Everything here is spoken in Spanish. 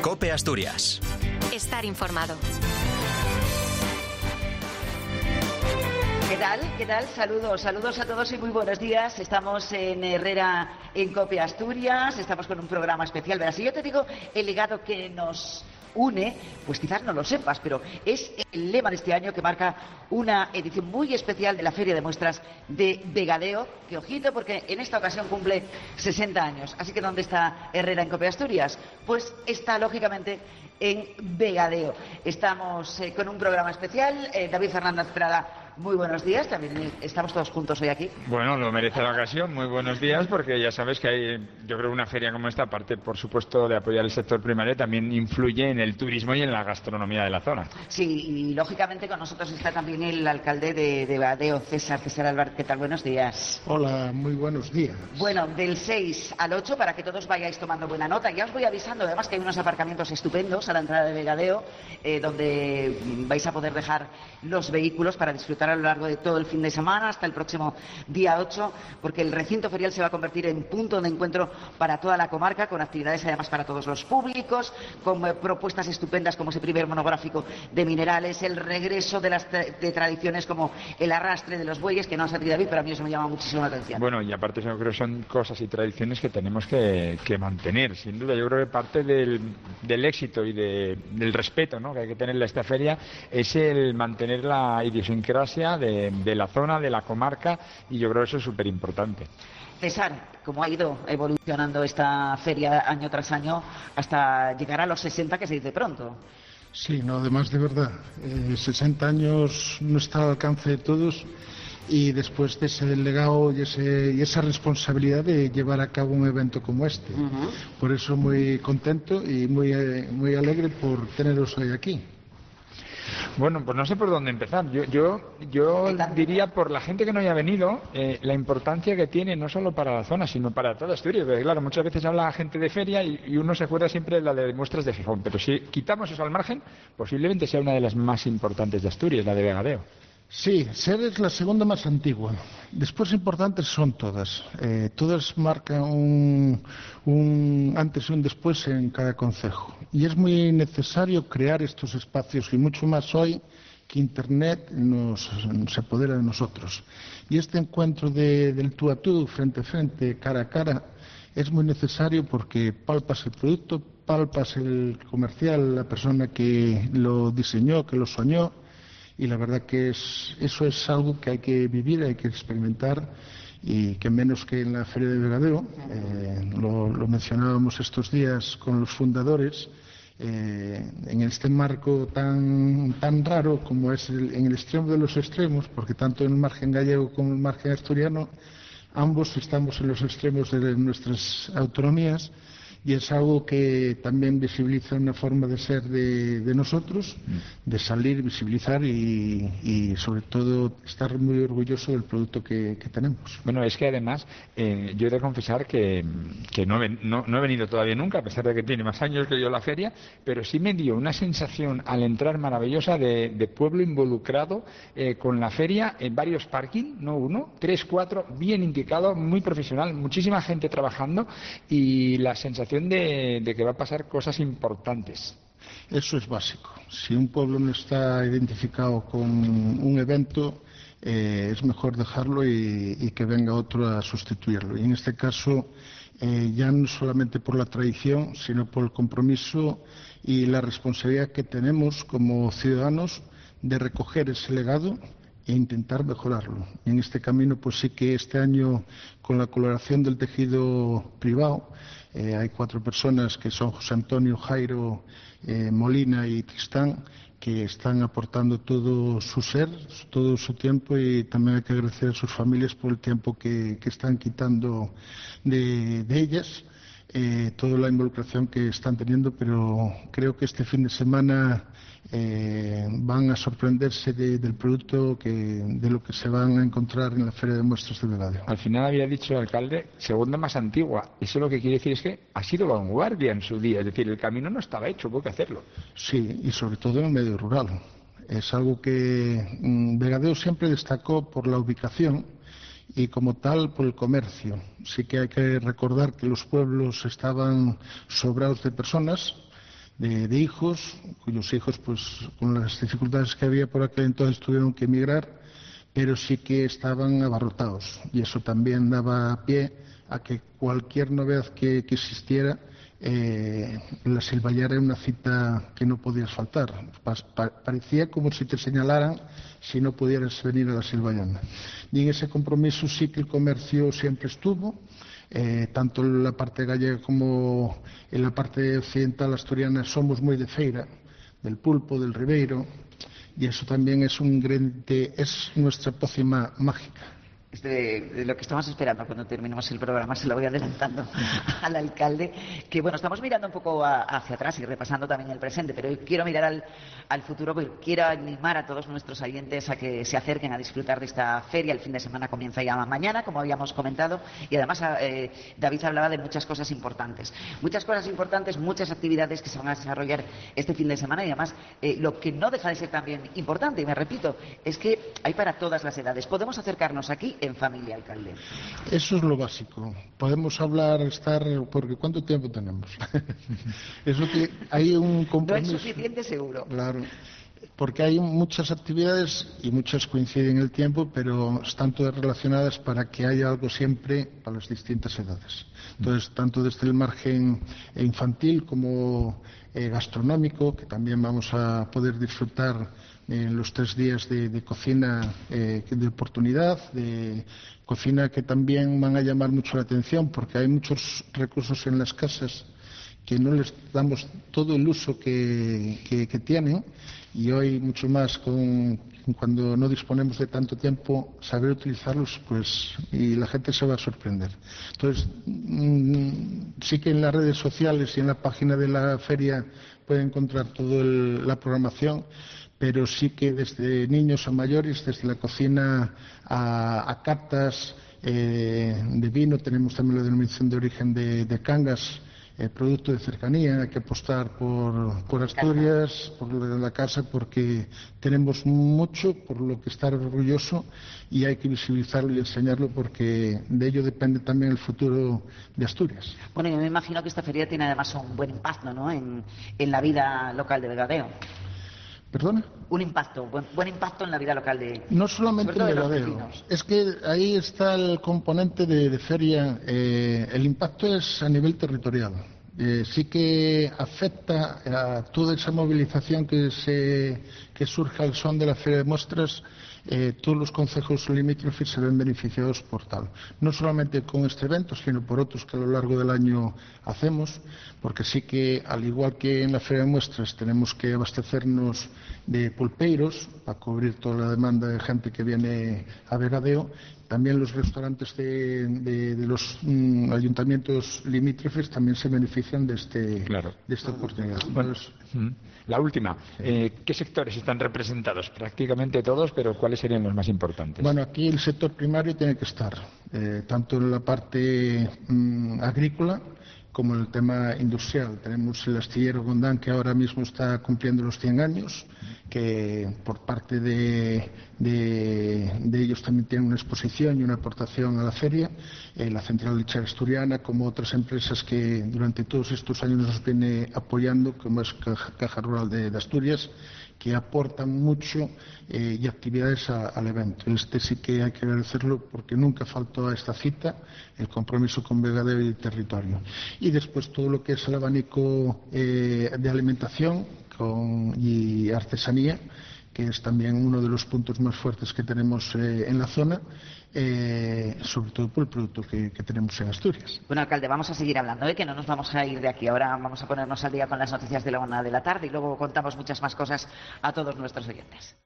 COPE Asturias. Estar informado. ¿Qué tal? ¿Qué tal? Saludos a todos y muy buenos días. Estamos en Herrera, en COPE Asturias. Estamos con un programa especial. Verás, si yo te digo el legado que nos une, pues quizás no lo sepas, pero es el lema de este año que marca una edición muy especial de la Feria de Muestras de Vegadeo, que ojito porque en esta ocasión cumple 60 años. Así que ¿dónde está Herrera en COPE Asturias? Pues está lógicamente en Vegadeo. Estamos con un programa especial. David Fernández Prada, muy buenos días. También estamos todos juntos hoy aquí. Bueno, lo merece la ocasión. Muy buenos días, porque ya sabes que hay, yo creo, una feria como esta, aparte, por supuesto, de apoyar el sector primario, también influye en el turismo y en la gastronomía de la zona. Sí, y lógicamente con nosotros está también el alcalde de Vegadeo, César Álvarez. ¿Qué tal? Buenos días. Hola, muy buenos días. Bueno, del 6 al 8, para que todos vayáis tomando buena nota. Ya os voy avisando, además, que hay unos aparcamientos estupendos a la entrada de Vegadeo, donde vais a poder dejar los vehículos para disfrutar a lo largo de todo el fin de semana hasta el próximo día 8, porque el recinto ferial se va a convertir en punto de encuentro para toda la comarca, con actividades además para todos los públicos, con propuestas estupendas como ese primer monográfico de minerales, el regreso de tradiciones como el arrastre de los bueyes, que no has a ti, David, pero a mí eso me llama muchísimo la atención. Bueno, y aparte yo creo que son cosas y tradiciones que tenemos que mantener, sin duda. Yo creo que parte del éxito y del respeto, ¿no?, que hay que tenerle a esta feria es el mantener la idiosincrasia de la zona, de la comarca, y yo creo que eso es súper importante. César, ¿cómo ha ido evolucionando esta feria año tras año hasta llegar a los 60, que se dice pronto? Sí, no, además de verdad, 60 años no está al alcance de todos, y después de ese legado y esa responsabilidad de llevar a cabo un evento como este. Por eso muy contento y muy alegre por teneros hoy aquí. Bueno, pues no sé por dónde empezar. Yo diría, por la gente que no haya venido, la importancia que tiene no solo para la zona, sino para toda Asturias. Porque claro, muchas veces habla la gente de feria y uno se acuerda siempre de la de muestras de Gijón. Pero si quitamos eso al margen, posiblemente sea una de las más importantes de Asturias, la de Vegadeo. Sí, SER es la segunda más antigua. Después importantes son todas. Todas marcan un antes y un después en cada concejo. Y es muy necesario crear estos espacios, y mucho más hoy que Internet se apodera de nosotros. Y este encuentro del tú a tú, frente a frente, cara a cara, es muy necesario porque palpas el producto, palpas el comercial, la persona que lo diseñó, que lo soñó. Y la verdad que eso es algo que hay que vivir, hay que experimentar, y que menos que en la Feria de Vegadeo, lo mencionábamos estos días con los fundadores, en este marco tan raro como es en el extremo de los extremos, porque tanto en el margen gallego como en el margen asturiano, ambos estamos en los extremos de nuestras autonomías. Y es algo que también visibiliza una forma de ser de nosotros, de salir, visibilizar y sobre todo estar muy orgulloso del producto que tenemos. Bueno, es que además yo he de confesar que no he venido todavía nunca, a pesar de que tiene más años que yo la feria, pero sí me dio una sensación al entrar maravillosa de pueblo involucrado con la feria, en varios parking, no uno, 3, 4, bien indicado, muy profesional, muchísima gente trabajando, y la sensación de que va a pasar cosas importantes. Eso es básico. Si un pueblo no está identificado con un evento, es mejor dejarlo y que venga otro a sustituirlo. Y en este caso, ya no solamente por la tradición, sino por el compromiso y la responsabilidad que tenemos como ciudadanos de recoger ese legado e intentar mejorarlo. Y en este camino, pues sí que este año, con la colaboración del tejido privado, hay 4 personas que son José Antonio, Jairo, Molina y Tristán, que están aportando todo su ser, todo su tiempo, y también hay que agradecer a sus familias por el tiempo que están quitando de ellas, toda la involucración que están teniendo, pero creo que este fin de semana van a sorprenderse del producto, de lo que se van a encontrar en la Feria de Muestras de Vegadeo. Al final había dicho el alcalde, segunda más antigua. Eso lo que quiere decir es que ha sido vanguardia en su día. Es decir, el camino no estaba hecho, hubo que hacerlo. Sí, y sobre todo en el medio rural. Es algo que Vegadeo siempre destacó por la ubicación y como tal por el comercio. Sí que hay que recordar que los pueblos estaban sobrados de personas, de hijos, cuyos hijos, pues con las dificultades que había por aquel entonces, tuvieron que emigrar, pero sí que estaban abarrotados, y eso también daba pie a que cualquier novedad que existiera, la Silvallara era una cita que no podías faltar. Parecía como si te señalaran si no pudieras venir a la Silvallara. Y en ese compromiso sí que el comercio siempre estuvo, tanto en la parte gallega como en la parte occidental asturiana somos muy de feira, del pulpo, del ribeiro, y eso también es un ingrediente, es nuestra pócima mágica. Es de lo que estamos esperando cuando terminemos el programa, se lo voy adelantando al alcalde, que bueno, estamos mirando un poco hacia atrás y repasando también el presente, pero hoy quiero mirar al futuro, porque quiero animar a todos nuestros oyentes a que se acerquen a disfrutar de esta feria. El fin de semana comienza ya mañana, como habíamos comentado, y además David hablaba de muchas cosas importantes, muchas actividades que se van a desarrollar este fin de semana, y además lo que no deja de ser también importante, y me repito, es que hay para todas las edades. Podemos acercarnos aquí en familia, alcalde. Eso es lo básico. Podemos hablar, porque ¿cuánto tiempo tenemos? Eso que hay un compromiso. No es suficiente, seguro. Claro, porque hay muchas actividades y muchas coinciden en el tiempo, pero están todas relacionadas para que haya algo siempre para las distintas edades. Entonces, tanto desde el margen infantil como gastronómico, que también vamos a poder disfrutar en los 3 días de cocina de oportunidad, de cocina que también van a llamar mucho la atención, porque hay muchos recursos en las casas que no les damos todo el uso que tienen, y hoy mucho más cuando no disponemos de tanto tiempo, saber utilizarlos, pues, y la gente se va a sorprender. Entonces, sí que en las redes sociales y en la página de la feria pueden encontrar toda la programación, pero sí que desde niños a mayores, desde la cocina a cartas de vino, tenemos también la denominación de origen de Cangas, producto de cercanía. Hay que apostar por Asturias, por la casa, porque tenemos mucho por lo que estar orgulloso, y hay que visibilizarlo y enseñarlo, porque de ello depende también el futuro de Asturias. Bueno, yo me imagino que esta feria tiene además un buen impacto, ¿no?, en la vida local de Vegadeo. ¿Perdona? Un impacto, buen impacto en la vida local de... No solamente en Vegadeo, es que ahí está el componente de feria. El impacto es a nivel territorial. Sí que afecta a toda esa movilización que surge al son de la Feria de Muestras. Todos los concejos limítrofes se ven beneficiados por tal. No solamente con este evento, sino por otros que a lo largo del año hacemos, porque sí que, al igual que en la Feria de Muestras, tenemos que abastecernos de pulpeiros para cubrir toda la demanda de gente que viene a Vegadeo. También los restaurantes de los ayuntamientos limítrofes también se benefician de esta oportunidad. Bueno, la última, ¿qué sectores están representados? Prácticamente todos, pero ¿cuáles serían los más importantes? Bueno, aquí el sector primario tiene que estar, tanto en la parte agrícola como en el tema industrial. Tenemos el astillero Gondán, que ahora mismo está cumpliendo los 100 años, que por parte de ellos también tienen una exposición y una aportación a la feria. La Central Lechera Asturiana, como otras empresas que durante todos estos años nos viene apoyando, como es Caja Rural de Asturias, que aportan mucho y actividades al evento. Este sí que hay que agradecerlo, porque nunca faltó a esta cita el compromiso con Vegadeo y el territorio. Y después todo lo que es el abanico de alimentación y artesanía, que es también uno de los puntos más fuertes que tenemos en la zona, sobre todo por el producto que tenemos en Asturias. Bueno, alcalde, vamos a seguir hablando, que no nos vamos a ir de aquí. Ahora vamos a ponernos al día con las noticias de la 1 de la tarde, y luego contamos muchas más cosas a todos nuestros oyentes.